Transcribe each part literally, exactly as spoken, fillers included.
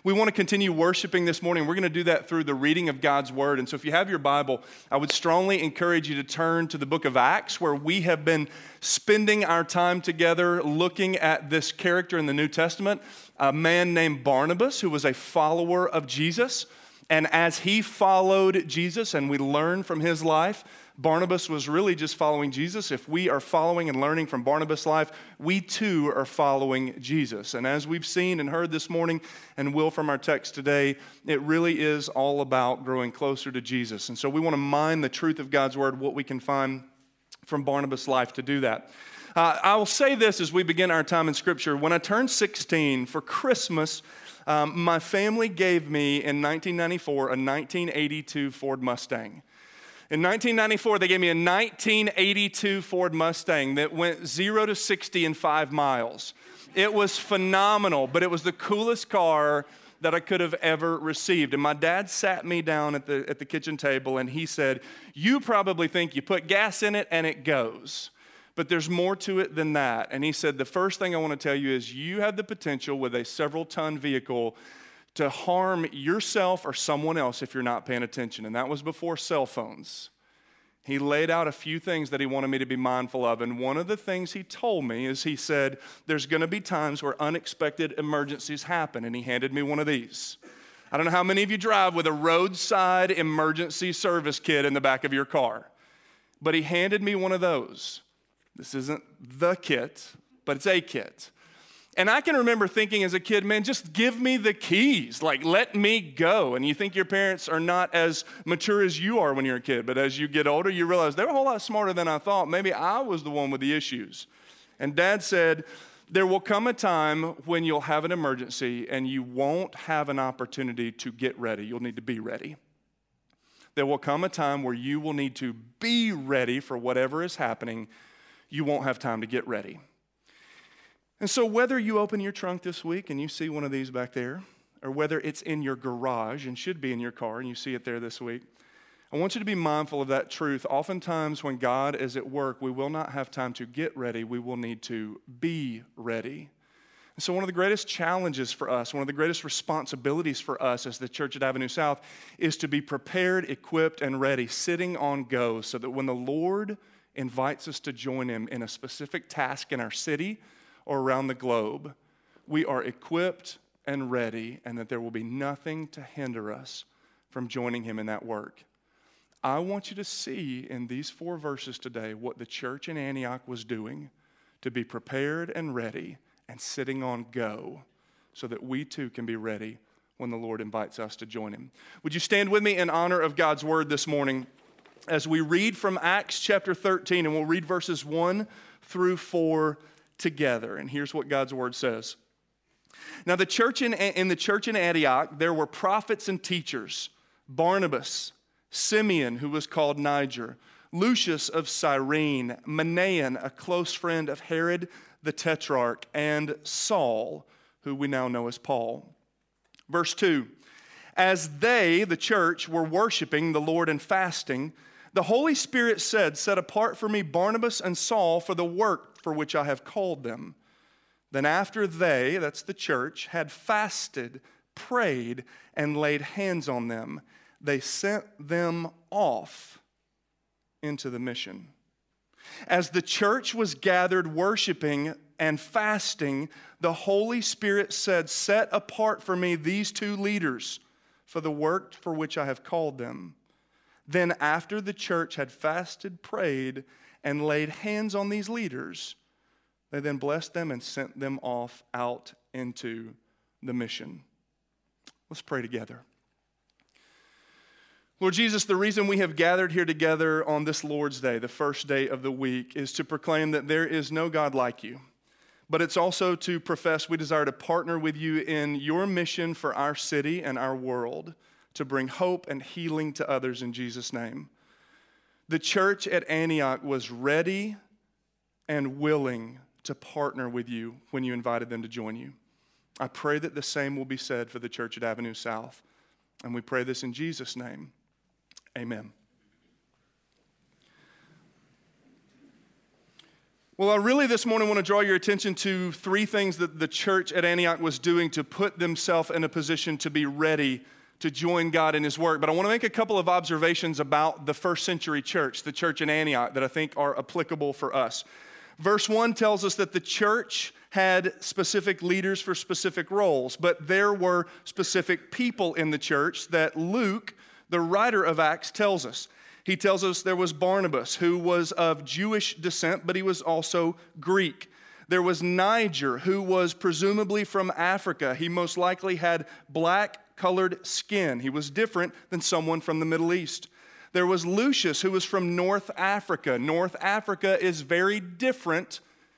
We want to continue worshiping this morning. We're going to do that through the reading of God's Word. And so if you have your Bible, I would strongly encourage you to turn to the book of Acts, where we have been spending our time together looking at this character in the New Testament, a man named Barnabas, who was a follower of Jesus. And as he followed Jesus and we learn from his life, Barnabas was really just following Jesus. If we are following and learning from Barnabas' life, we too are following Jesus. And as we've seen and heard this morning and will from our text today, it really is all about growing closer to Jesus. And so we want to mine the truth of God's Word, what we can find from Barnabas' life to do that. Uh, I will say this as we begin our time in Scripture. When I turned sixteen for Christmas, um, my family gave me in nineteen ninety-four a nineteen eighty-two Ford Mustang. In nineteen ninety-four, they gave me a nineteen eighty-two Ford Mustang that went zero to sixty in five miles. It was phenomenal, but it was the coolest car that I could have ever received. And my dad sat me down at the, at the kitchen table and he said, "You probably think you put gas in it and it goes. But there's more to it than that." And he said, "The first thing I want to tell you is you have the potential with a several ton vehicle to harm yourself or someone else if you're not paying attention." And that was before cell phones. He laid out a few things that he wanted me to be mindful of. And one of the things he told me is he said, there's going to be times where unexpected emergencies happen. And he handed me one of these. I don't know how many of you drive with a roadside emergency service kit in the back of your car. But he handed me one of those. This isn't the kit, but it's a kit. And I can remember thinking as a kid, man, just give me the keys. Like, let me go. And you think your parents are not as mature as you are when you're a kid. But as you get older, you realize they're a whole lot smarter than I thought. Maybe I was the one with the issues. And Dad said, there will come a time when you'll have an emergency and you won't have an opportunity to get ready. You'll need to be ready. There will come a time where you will need to be ready for whatever is happening. You won't have time to get ready. And so whether you open your trunk this week and you see one of these back there, or whether it's in your garage and should be in your car and you see it there this week, I want you to be mindful of that truth. Oftentimes when God is at work, we will not have time to get ready. We will need to be ready. And so one of the greatest challenges for us, one of the greatest responsibilities for us as the church at Avenue South is to be prepared, equipped, and ready, sitting on go, so that when the Lord invites us to join him in a specific task in our city or around the globe, we are equipped and ready, and that there will be nothing to hinder us from joining him in that work. I want you to see in these four verses today what the church in Antioch was doing to be prepared and ready and sitting on go, so that we too can be ready when the Lord invites us to join him. Would you stand with me in honor of God's word this morning as we read from Acts chapter thirteen, and we'll read verses one through four together. And here's what God's word says. Now the church in, in the church in Antioch, there were prophets and teachers: Barnabas, Simeon, who was called Niger, Lucius of Cyrene, Manaen, a close friend of Herod the Tetrarch, and Saul, who we now know as Paul. Verse two, as they, the church, were worshiping the Lord and fasting, the Holy Spirit said, "Set apart for me Barnabas and Saul for the work for which I have called them." Then after they, that's the church, had fasted, prayed, and laid hands on them, they sent them off into the mission. As the church was gathered worshiping and fasting, the Holy Spirit said, "Set apart for me these two leaders for the work for which I have called them." Then after the church had fasted, prayed, and laid hands on these leaders, they then blessed them and sent them off out into the mission. Let's pray together. Lord Jesus, the reason we have gathered here together on this Lord's Day, the first day of the week, is to proclaim that there is no God like you. But it's also to profess we desire to partner with you in your mission for our city and our world, to bring hope and healing to others in Jesus' name. The church at Antioch was ready and willing to partner with you when you invited them to join you. I pray that the same will be said for the church at Avenue South. And we pray this in Jesus' name. Amen. Well, I really this morning want to draw your attention to three things that the church at Antioch was doing to put themselves in a position to be ready to join God in his work. But I want to make a couple of observations about the first century church, the church in Antioch, that I think are applicable for us. Verse one tells us that the church had specific leaders for specific roles, but there were specific people in the church that Luke, the writer of Acts, tells us. He tells us there was Barnabas, who was of Jewish descent, but he was also Greek. There was Niger, who was presumably from Africa. He most likely had black-colored skin. He was different than someone from the Middle East. There was Lucius, who was from North Africa. North Africa is very different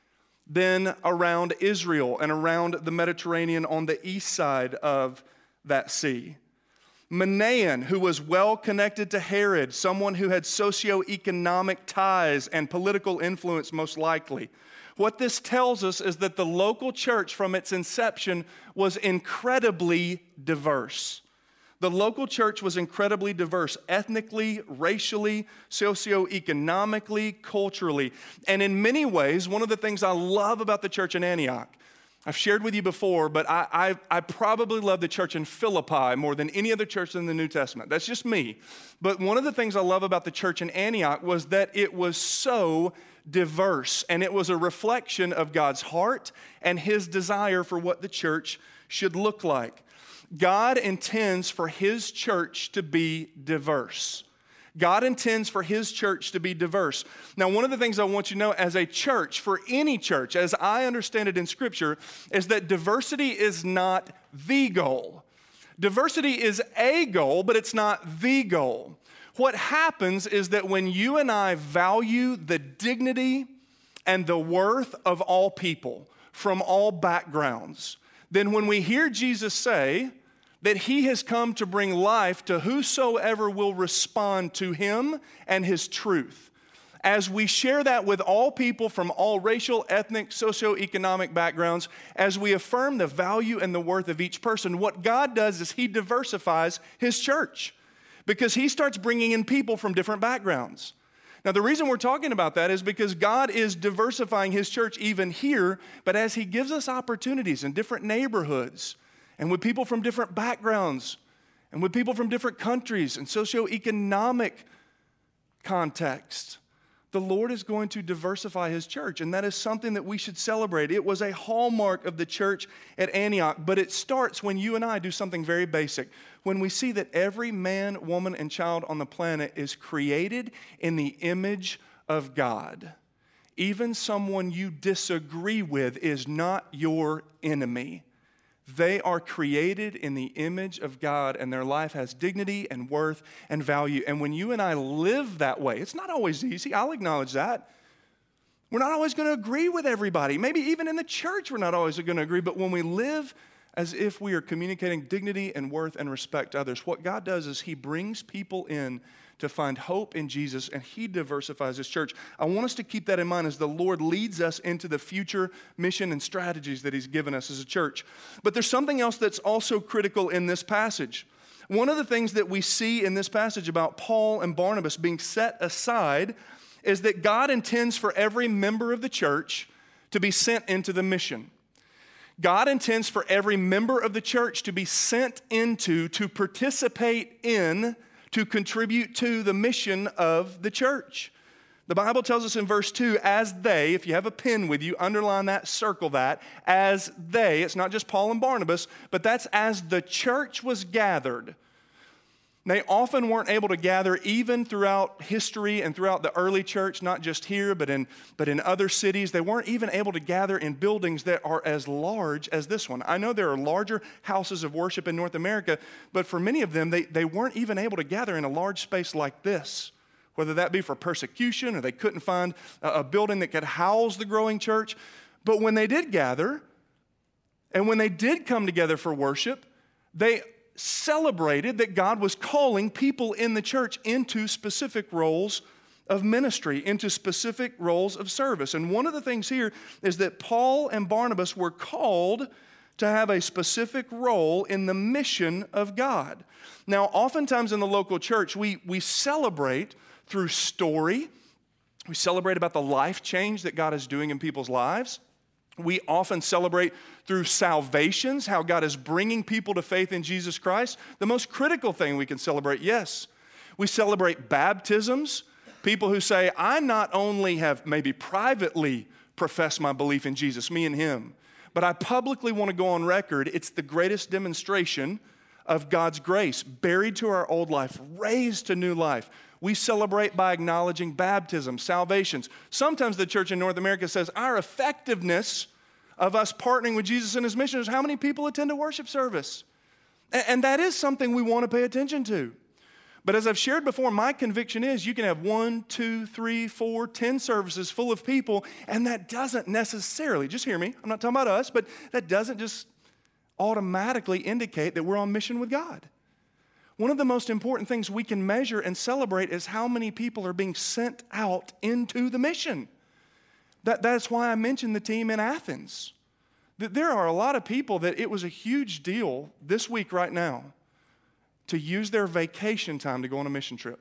than around Israel and around the Mediterranean on the east side of that sea. Manaen, who was well connected to Herod, someone who had socioeconomic ties and political influence most likely. What this tells us is that the local church from its inception was incredibly diverse. The local church was incredibly diverse, ethnically, racially, socioeconomically, culturally. And in many ways, one of the things I love about the church in Antioch, I've shared with you before, but I, I, I probably love the church in Philippi more than any other church in the New Testament. That's just me. But one of the things I love about the church in Antioch was that it was so diverse, and it was a reflection of God's heart and his desire for what the church should look like. God intends for his church to be diverse. God intends for his church to be diverse. Now, one of the things I want you to know as a church, for any church, as I understand it in Scripture, is that diversity is not the goal. Diversity is a goal, but it's not the goal. What happens is that when you and I value the dignity and the worth of all people from all backgrounds, then when we hear Jesus say that he has come to bring life to whosoever will respond to him and his truth, as we share that with all people from all racial, ethnic, socioeconomic backgrounds, as we affirm the value and the worth of each person, what God does is he diversifies his church because he starts bringing in people from different backgrounds. Now, the reason we're talking about that is because God is diversifying his church even here, but as he gives us opportunities in different neighborhoods and with people from different backgrounds and with people from different countries and socioeconomic contexts, the Lord is going to diversify his church, and that is something that we should celebrate. It was a hallmark of the church at Antioch, but it starts when you and I do something very basic. When we see that every man, woman, and child on the planet is created in the image of God. Even someone you disagree with is not your enemy. They are created in the image of God, and their life has dignity and worth and value. And when you and I live that way, it's not always easy. I'll acknowledge that. We're not always going to agree with everybody. Maybe even in the church, we're not always going to agree. But when we live as if we are communicating dignity and worth and respect to others, what God does is he brings people in to find hope in Jesus, and he diversifies his church. I want us to keep that in mind as the Lord leads us into the future mission and strategies that he's given us as a church. But there's something else that's also critical in this passage. One of the things that we see in this passage about Paul and Barnabas being set aside is that God intends for every member of the church to be sent into the mission. God intends for every member of the church to be sent into, to participate in, to contribute to the mission of the church. The Bible tells us in verse two, as they, if you have a pen with you, underline that, circle that, as they, it's not just Paul and Barnabas, but that's as the church was gathered. They often weren't able to gather even throughout history and throughout the early church, not just here, but in, but in other cities. They weren't even able to gather in buildings that are as large as this one. I know there are larger houses of worship in North America, but for many of them, they, they weren't even able to gather in a large space like this, whether that be for persecution or they couldn't find a, a building that could house the growing church. But when they did gather, and when they did come together for worship, they celebrated that God was calling people in the church into specific roles of ministry, into specific roles of service. And one of the things here is that Paul and Barnabas were called to have a specific role in the mission of God. Now, oftentimes in the local church, we, we celebrate through story, We celebrate about the life change that God is doing in people's lives. We often celebrate through salvations, how God is bringing people to faith in Jesus Christ. The most critical thing we can celebrate, yes. We celebrate baptisms, people who say, I not only have maybe privately professed my belief in Jesus, me and him, but I publicly want to go on record. It's the greatest demonstration of God's grace, buried to our old life, raised to new life. We celebrate by acknowledging baptism, salvations. Sometimes the church in North America says our effectiveness of us partnering with Jesus in his mission is how many people attend a worship service. And that is something we want to pay attention to. But as I've shared before, my conviction is you can have one, two, three, four, ten services full of people, and that doesn't necessarily, just hear me, I'm not talking about us, but that doesn't just automatically indicate that we're on mission with God. One of the most important things we can measure and celebrate is how many people are being sent out into the mission. That, that's why I mentioned the team in Athens. That there are a lot of people that it was a huge deal this week right now to use their vacation time to go on a mission trip.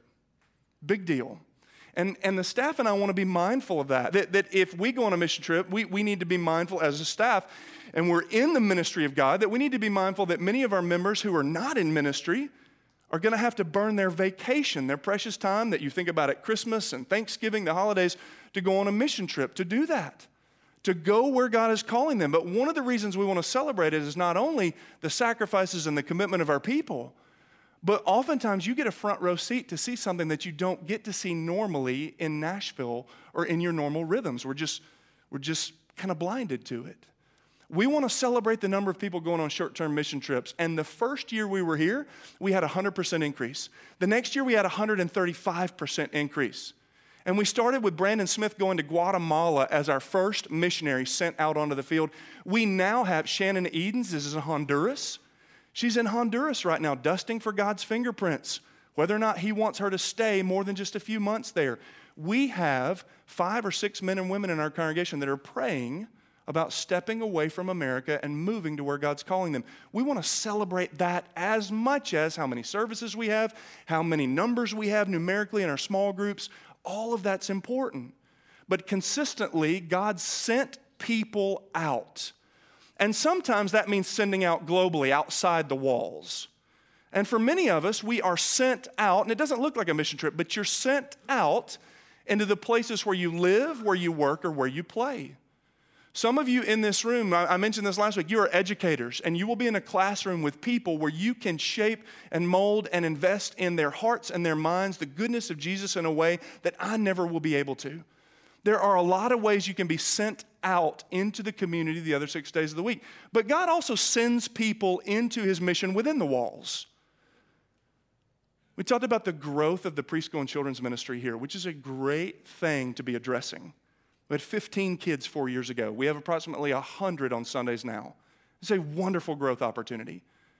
Big deal. And, and the staff and I want to be mindful of that. That, that if we go on a mission trip, we, we need to be mindful as a staff, and we're in the ministry of God, that we need to be mindful that many of our members who are not in ministry are going to have to burn their vacation, their precious time that you think about at Christmas and Thanksgiving, the holidays, to go on a mission trip, to do that, to go where God is calling them. But one of the reasons we want to celebrate it is not only the sacrifices and the commitment of our people, but oftentimes you get a front row seat to see something that you don't get to see normally in Nashville or in your normal rhythms. We're just, we're just kind of blinded to it. We want to celebrate the number of people going on short-term mission trips. And the first year we were here, we had a one hundred percent increase. The next year we had a one hundred thirty-five percent increase. And we started with Brandon Smith going to Guatemala as our first missionary sent out onto the field. We now have Shannon Edens is in Honduras. She's in Honduras right now, dusting for God's fingerprints, whether or not he wants her to stay more than just a few months there. We have five or six men and women in our congregation that are praying about stepping away from America and moving to where God's calling them. We want to celebrate that as much as how many services we have, how many numbers we have numerically in our small groups. All of that's important. But consistently, God sent people out. And sometimes that means sending out globally, outside the walls. And for many of us, we are sent out, and it doesn't look like a mission trip, but you're sent out into the places where you live, where you work, or where you play. Some of you in this room, I mentioned this last week, you are educators, and you will be in a classroom with people where you can shape and mold and invest in their hearts and their minds the goodness of Jesus in a way that I never will be able to. There are a lot of ways you can be sent out into the community the other six days of the week. But God also sends people into his mission within the walls. We talked about the growth of the preschool and children's ministry here, which is a great thing to be addressing. We had fifteen kids four years ago. We have approximately one hundred on Sundays now. It's a wonderful growth opportunity.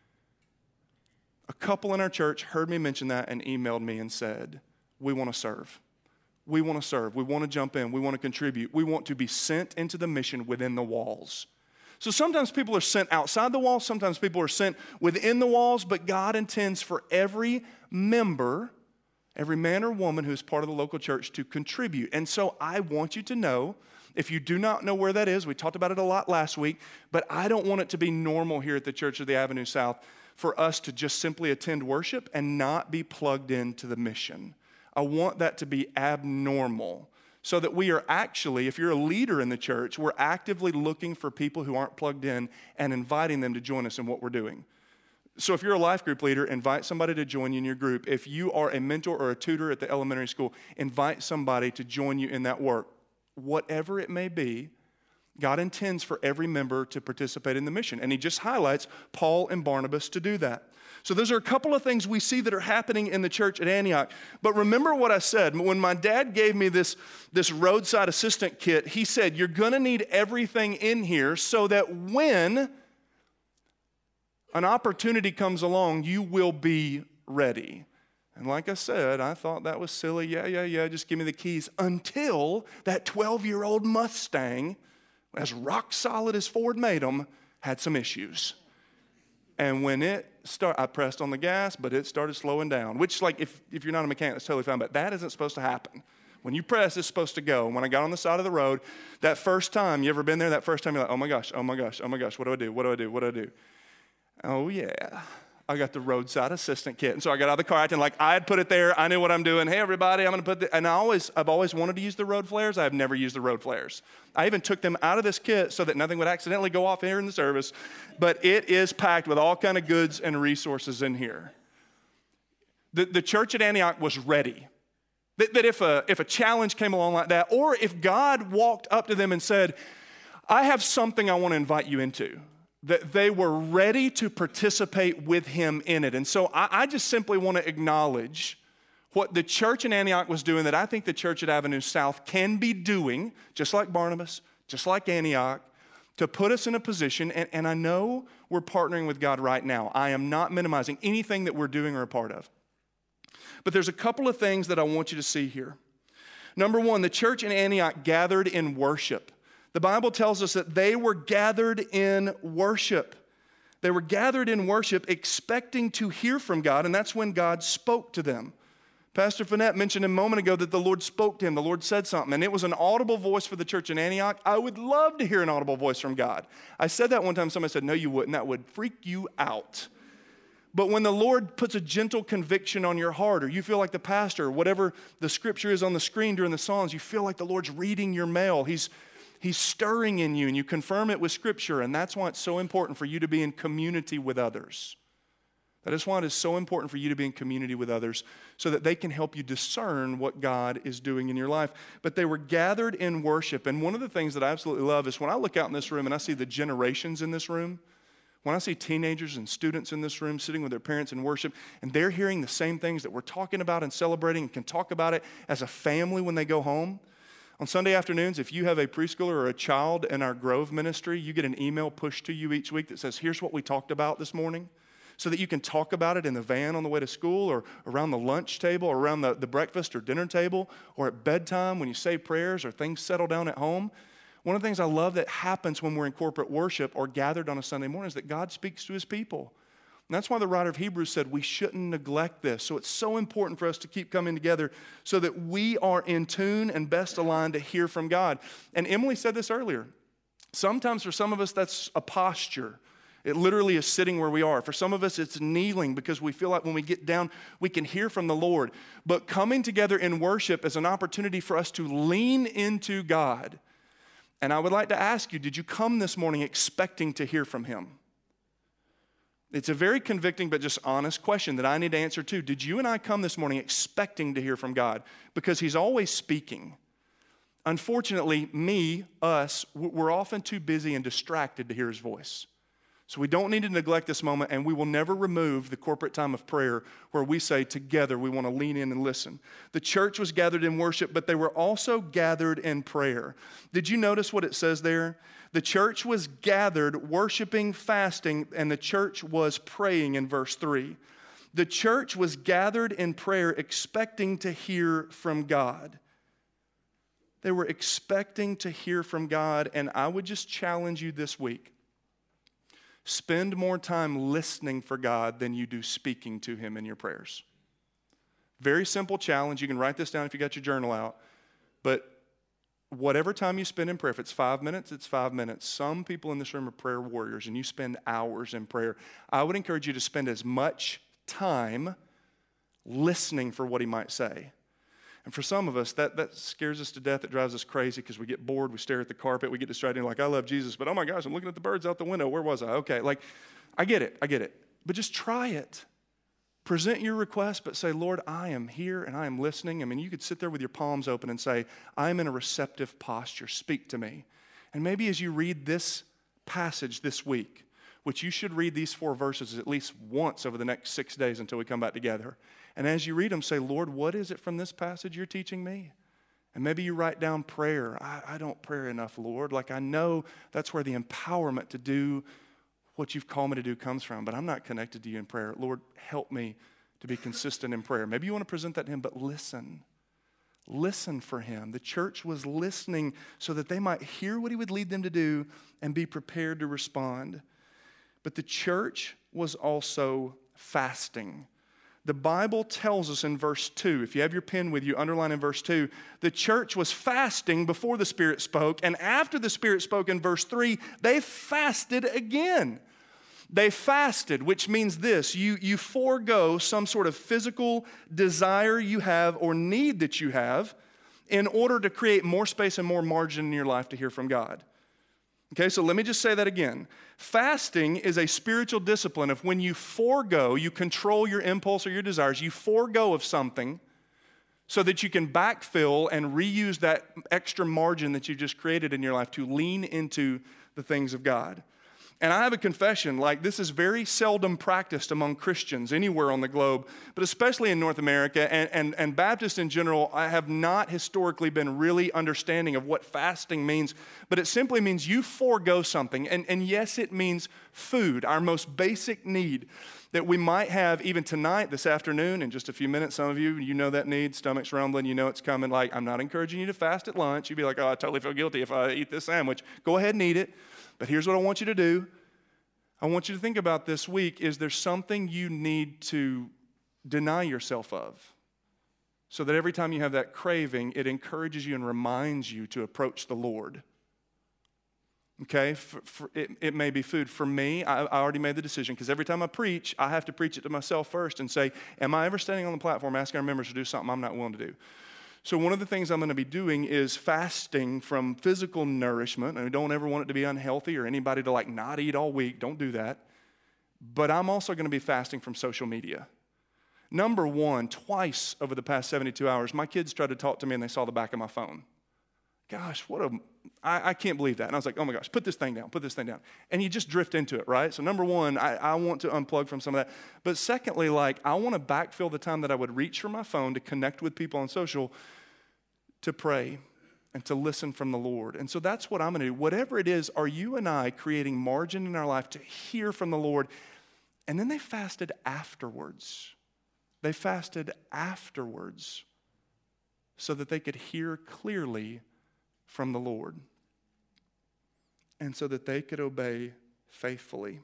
A couple in our church heard me mention that and emailed me and said, we want to serve. We want to serve. We want to jump in. We want to contribute. We want to be sent into the mission within the walls. So sometimes people are sent outside the walls. Sometimes people are sent within the walls. But God intends for every member, every man or woman who's part of the local church to contribute. And so I want you to know, if you do not know where that is, we talked about it a lot last week, but I don't want it to be normal here at the Church of the Avenue South for us to just simply attend worship and not be plugged into the mission. I want that to be abnormal so that we are actually, if you're a leader in the church, we're actively looking for people who aren't plugged in and inviting them to join us in what we're doing. So if you're a life group leader, invite somebody to join you in your group. If you are a mentor or a tutor at the elementary school, invite somebody to join you in that work. Whatever it may be, God intends for every member to participate in the mission. And he just highlights Paul and Barnabas to do that. So those are a couple of things we see that are happening in the church at Antioch. But remember what I said. When my dad gave me this, this roadside assistant kit, he said, you're going to need everything in here so that when an opportunity comes along, you will be ready. And like I said, I thought that was silly. Yeah, yeah, yeah, just give me the keys. Until that twelve-year-old Mustang, as rock solid as Ford made them, had some issues. And when it started, I pressed on the gas, but it started slowing down, which, like, if, if you're not a mechanic, that's totally fine, but that isn't supposed to happen When you press, it's supposed to go. And when I got on the side of the road, that first time, you ever been there? That first time, you're like, oh my gosh, oh my gosh, oh my gosh, what do I do? What do I do? What do I do? Oh yeah, I got the roadside assistant kit. And so I got out of the car acting like I had put it there. I knew what I'm doing. Hey everybody, I'm gonna put the, and I always, I've always wanted to use the road flares. I've never used the road flares. I even took them out of this kit so that nothing would accidentally go off here in the service. But it is packed with all kind of goods and resources in here. The, the church at Antioch was ready. That, that if, a, if a challenge came along like that, or if God walked up to them and said, I have something I want to invite you into, that they were ready to participate with him in it. And so I, I just simply want to acknowledge what the church in Antioch was doing that I think the church at Avenue South can be doing, just like Barnabas, just like Antioch, to put us in a position, and, and I know we're partnering with God right now. I am not minimizing anything that we're doing or a part of. But there's a couple of things that I want you to see here. Number one, the church in Antioch gathered in worship. The Bible tells us that they were gathered in worship. They were gathered in worship expecting to hear from God, and that's when God spoke to them. Pastor Finette mentioned a moment ago that the Lord spoke to him. The Lord said something, and it was an audible voice for the church in Antioch. I would love to hear an audible voice from God. I said that one time. Somebody said, no, you wouldn't. That would freak you out. But when the Lord puts a gentle conviction on your heart, or you feel like the pastor, whatever the scripture is on the screen during the songs, you feel like the Lord's reading your mail. He's, he's stirring in you, and you confirm it with scripture, and that's why it's so important for you to be in community with others. That is why it is so important for you to be in community with others, so that they can help you discern what God is doing in your life. But they were gathered in worship, and one of the things that I absolutely love is when I look out in this room and I see the generations in this room, when I see teenagers and students in this room sitting with their parents in worship, and they're hearing the same things that we're talking about and celebrating and can talk about it as a family when they go home. On Sunday afternoons, if you have a preschooler or a child in our Grove ministry, you get an email pushed to you each week that says, here's what we talked about this morning, so that you can talk about it in the van on the way to school, or around the lunch table, or around the, the breakfast or dinner table, or at bedtime when you say prayers or things settle down at home. One of the things I love that happens when we're in corporate worship or gathered on a Sunday morning is that God speaks to his people. And that's why the writer of Hebrews said we shouldn't neglect this. So it's so important for us to keep coming together so that we are in tune and best aligned to hear from God. And Emily said this earlier. Sometimes for some of us, that's a posture. It literally is sitting where we are. For some of us, it's kneeling because we feel like when we get down, we can hear from the Lord. But coming together in worship is an opportunity for us to lean into God. And I would like to ask you, did you come this morning expecting to hear from him? It's a very convicting but just honest question that I need to answer too. Did you and I come this morning expecting to hear from God? Because he's always speaking. Unfortunately, me, us, we're often too busy and distracted to hear his voice. So we don't need to neglect this moment, and we will never remove the corporate time of prayer where we say together we want to lean in and listen. The church was gathered in worship, but they were also gathered in prayer. Did you notice what it says there? The church was gathered, worshiping, fasting, and the church was praying in verse three. The church was gathered in prayer, expecting to hear from God. They were expecting to hear from God, and I would just challenge you this week. Spend more time listening for God than you do speaking to him in your prayers. Very simple challenge. You can write this down if you got your journal out. But whatever time you spend in prayer, if it's five minutes, it's five minutes. Some people in this room are prayer warriors, and you spend hours in prayer. I would encourage you to spend as much time listening for what he might say. And for some of us, that, that scares us to death. It drives us crazy because we get bored. We stare at the carpet. We get distracted. Like, I love Jesus, but oh my gosh, I'm looking at the birds out the window. Where was I? Okay, like, I get it. I get it. But just try it. Present your request, but say, Lord, I am here and I am listening. I mean, you could sit there with your palms open and say, I am in a receptive posture. Speak to me. And maybe as you read this passage this week, which you should read these four verses at least once over the next six days until we come back together. And as you read them, say, Lord, what is it from this passage you're teaching me? And maybe you write down prayer. I, I don't pray enough, Lord. Like, I know that's where the empowerment to do what you've called me to do comes from, but I'm not connected to you in prayer. Lord, help me to be consistent in prayer. Maybe you want to present that to him, but listen. Listen for him. The church was listening so that they might hear what he would lead them to do and be prepared to respond. But the church was also fasting. The Bible tells us in verse two, if you have your pen with you, underline in verse two, the church was fasting before the Spirit spoke, and after the Spirit spoke in verse three, they fasted again. They fasted, which means this, you, you forego some sort of physical desire you have or need that you have in order to create more space and more margin in your life to hear from God. Okay, so let me just say that again. Fasting is a spiritual discipline of when you forego, you control your impulse or your desires, you forego of something so that you can backfill and reuse that extra margin that you just created in your life to lean into the things of God. And I have a confession, like this is very seldom practiced among Christians anywhere on the globe, but especially in North America, and, and, and Baptists in general, I have not historically been really understanding of what fasting means, but it simply means you forego something. And, and yes, it means food, our most basic need that we might have even tonight, this afternoon, in just a few minutes. Some of you, you know that need, stomach's rumbling, you know it's coming. Like, I'm not encouraging you to fast at lunch. You'd be like, oh, I totally feel guilty if I eat this sandwich. Go ahead and eat it. But here's what I want you to do. I want you to think about this week. Is there something you need to deny yourself of so that every time you have that craving, it encourages you and reminds you to approach the Lord? Okay, for, for, it, it may be food. For me, I, I already made the decision because every time I preach, I have to preach it to myself first and say, am I ever standing on the platform asking our members to do something I'm not willing to do? So one of the things I'm going to be doing is fasting from physical nourishment. And I don't ever want it to be unhealthy or anybody to like not eat all week. Don't do that. But I'm also going to be fasting from social media. Number one, twice over the past seventy-two hours, my kids tried to talk to me and they saw the back of my phone. Gosh, what a, I, I can't believe that. And I was like, oh my gosh, put this thing down, put this thing down. And you just drift into it, right? So number one, I, I want to unplug from some of that. But secondly, like I want to backfill the time that I would reach for my phone to connect with people on social, to pray and to listen from the Lord. And so that's what I'm going to do. Whatever it is, are you and I creating margin in our life to hear from the Lord? And then they fasted afterwards. They fasted afterwards so that they could hear clearly from the Lord and so that they could obey faithfully.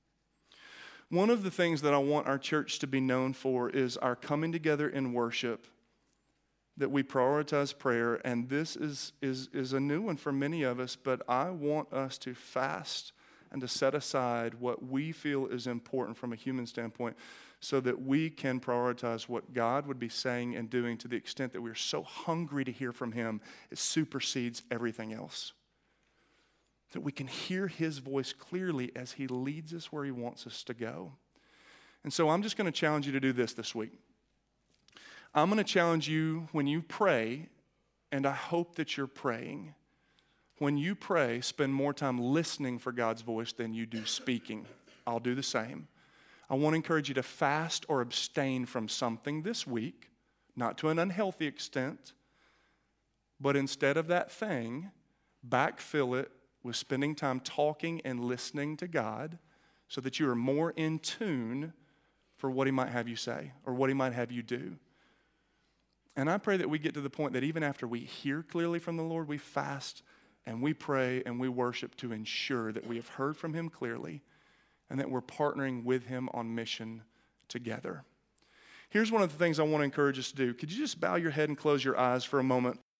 One of the things that I want our church to be known for is our coming together in worship, that we prioritize prayer, and this is, is, is a new one for many of us, but I want us to fast and to set aside what we feel is important from a human standpoint so that we can prioritize what God would be saying and doing to the extent that we're so hungry to hear from Him, it supersedes everything else. That we can hear His voice clearly as He leads us where He wants us to go. And so I'm just going to challenge you to do this this week. I'm going to challenge you when you pray, and I hope that you're praying. When you pray, spend more time listening for God's voice than you do speaking. I'll do the same. I want to encourage you to fast or abstain from something this week, not to an unhealthy extent, but instead of that thing, backfill it with spending time talking and listening to God so that you are more in tune for what He might have you say or what He might have you do. And I pray that we get to the point that even after we hear clearly from the Lord, we fast and we pray and we worship to ensure that we have heard from Him clearly and that we're partnering with Him on mission together. Here's one of the things I want to encourage us to do. Could you just bow your head and close your eyes for a moment?